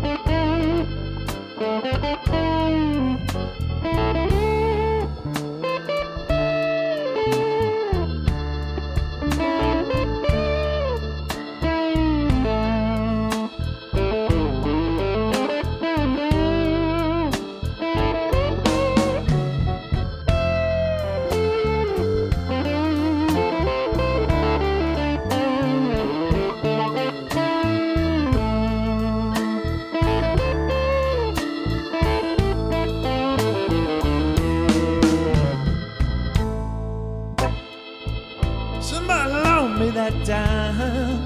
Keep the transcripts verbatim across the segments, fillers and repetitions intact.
Somebody loaned me that dime.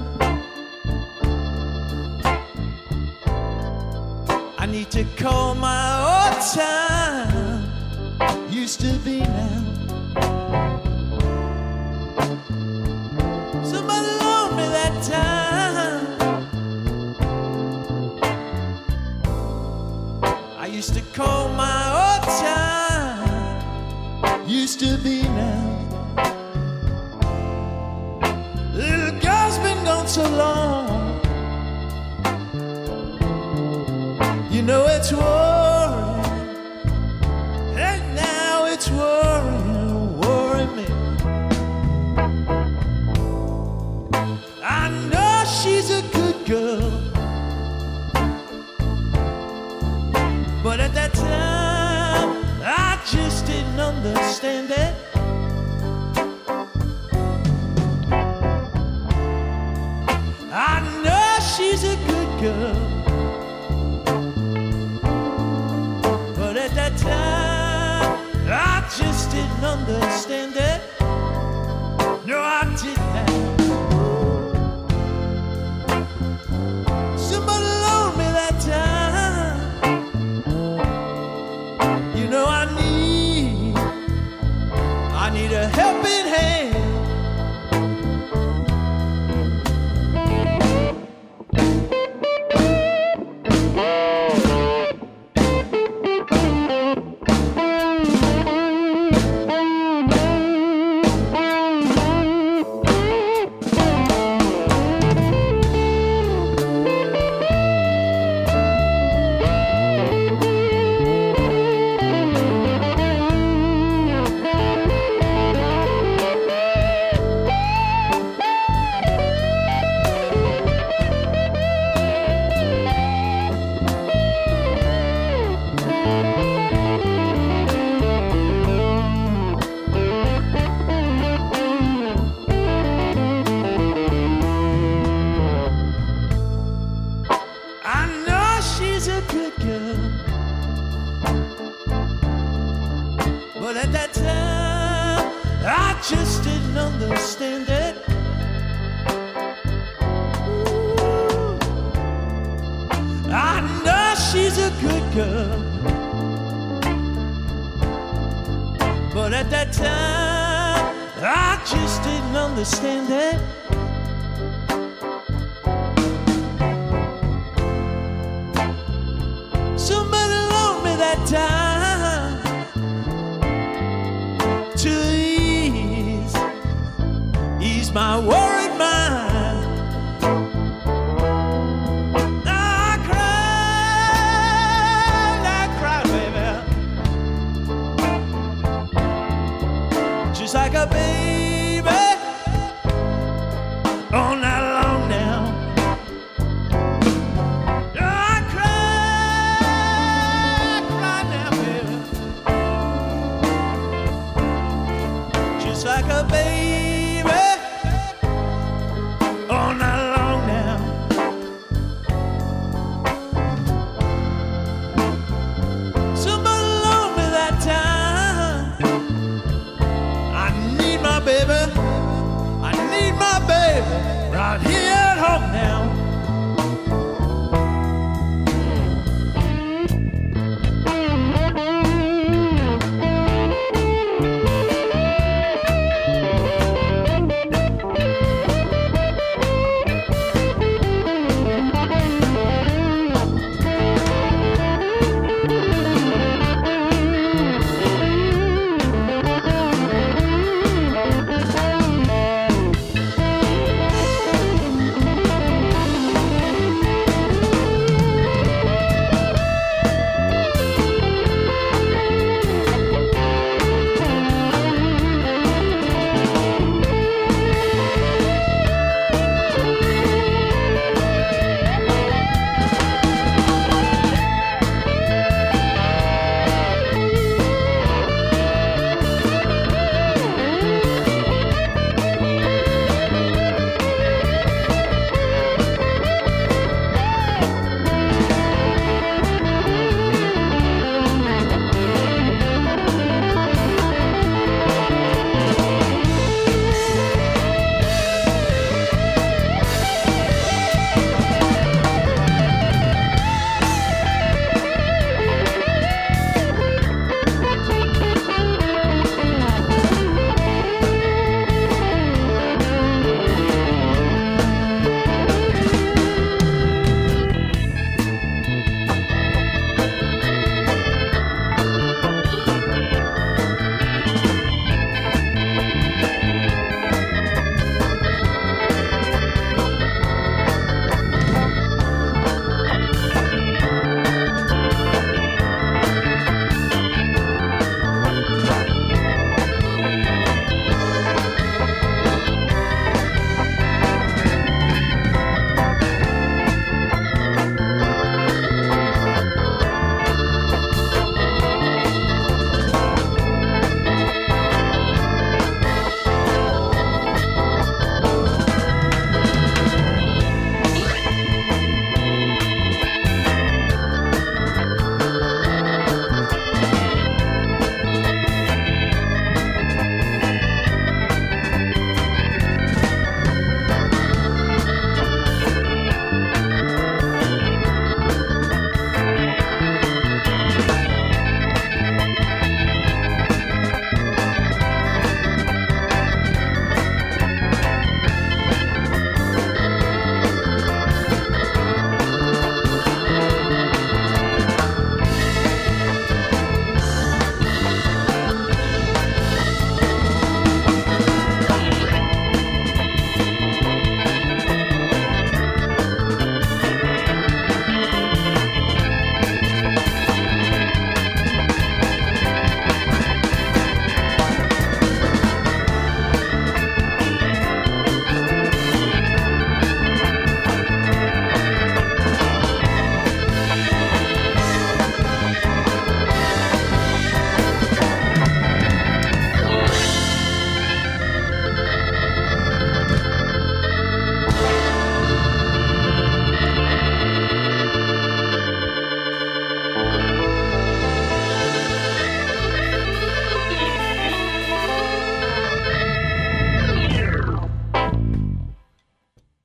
I need to call my old time. Used to be now. Somebody loaned me that time. I used to call my old time. Used to be now. Little girl's been gone so long. You know it's worrying. And now it's worrying, worrying me. I know she's a good girl, but at that time I just didn't understand it. I know she's a good girl, but at that time I just didn't understand it. No, I didn't. Somebody loaned me that time. You know I need, I need a helping hand. But at that time I just didn't understand it. Ooh, I know she's a good girl, but at that time I just didn't understand it. Somebody loaned me that time to ease, ease my world.